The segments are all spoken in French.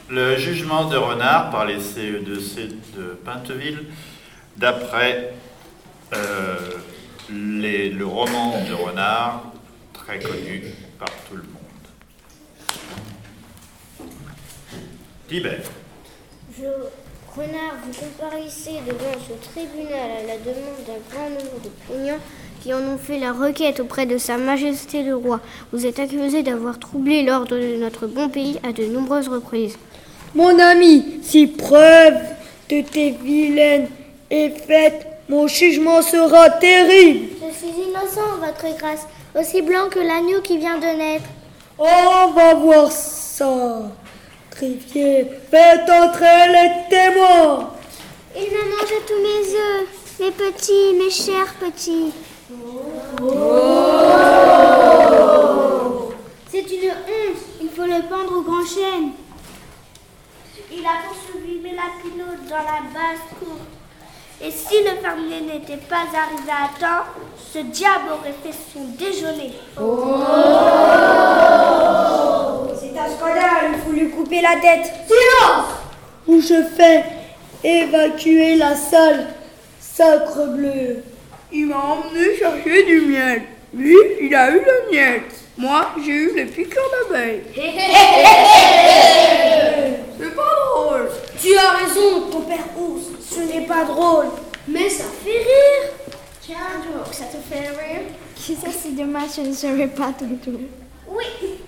Le jugement de renard par les CE2C de Pinteville, d'après le roman de renard, très connu par tout le monde. Tibet. Renard, vous comparissez devant ce tribunal à la demande d'un grand nombre de plaignants qui en ont fait la requête auprès de Sa Majesté le Roi. Vous êtes accusé d'avoir troublé l'ordre de notre bon pays à de nombreuses reprises. Mon ami, si preuve de tes vilaines est faite, mon jugement sera terrible. Je suis innocent, votre grâce, aussi blanc que l'agneau qui vient de naître. On va voir ça. Greffier, faites entrer les témoins. Il m'a mangé tous mes œufs, mes petits, mes chers petits. C'est une honte, il faut le pendre au grand chêne. Il a poursuivi Mélapino dans la basse-cour. Et si le fermier n'était pas arrivé à temps, ce diable aurait fait son déjeuner. C'est un scandale, il faut lui couper la tête. Silence! Ou je fais évacuer la salle, sacre bleu. Il m'a emmené chercher du miel. Lui, il a eu le miel. Moi, j'ai eu les piqûres d'abeilles. C'est pas drôle. Tu as raison, ton père Ours, ce n'est pas drôle. Mais ça fait rire. Tiens, Joe, ça te fait rire? Ça, c'est dommage, je ne serai pas tonton. Oui.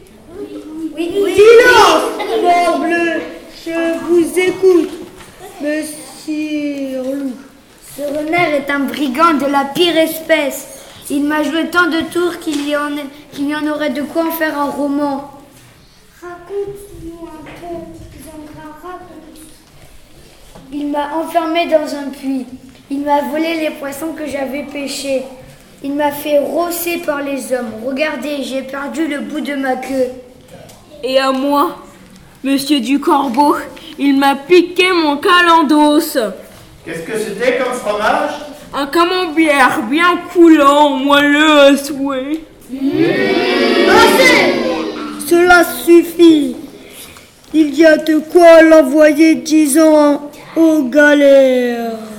Silence, morbleu, je vous écoute, monsieur Loup. Ce renard est un brigand de la pire espèce. Il m'a joué tant de tours qu'il y en aurait de quoi en faire un roman. Raconte-nous un peu, Zangara, raconte. Il m'a enfermé dans un puits. Il m'a volé les poissons que j'avais pêchés. Il m'a fait rosser par les hommes. Regardez, j'ai perdu le bout de ma queue. Et à moi, monsieur du Corbeau, il m'a piqué mon calendos. Qu'est-ce que c'était comme fromage? Un camembert bien coulant, moelleux à souhait. Assez! Cela suffit. Il y a de quoi l'envoyer 10 ans aux galères.